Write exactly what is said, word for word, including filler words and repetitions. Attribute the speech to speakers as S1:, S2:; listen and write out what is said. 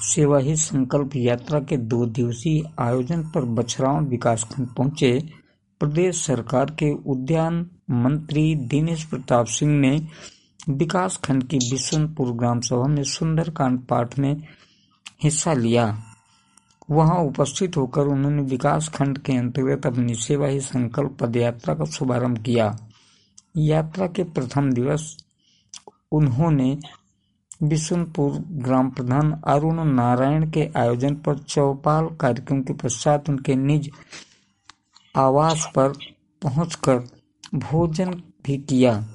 S1: सेवा ही संकल्प यात्रा के दो दिवसीय आयोजन पर बछरावन विकासखंड पहुंचे प्रदेश सरकार के उद्यान मंत्री दिनेश प्रताप सिंह ने विकासखंड की बिशनपुर ग्राम सभा में सुंदरकांड पाठ में हिस्सा लिया। वहां उपस्थित होकर उन्होंने विकासखंड के अंतर्गत अपनी सेवा ही संकल्प पदयात्रा का शुभारंभ किया। यात्रा के प्रथम दिवस उन्होंने बिशनपुर ग्राम प्रधान अरुण नारायण के आयोजन पर चौपाल कार्यक्रम के पश्चात उनके निज आवास पर पहुंचकर भोजन भी किया।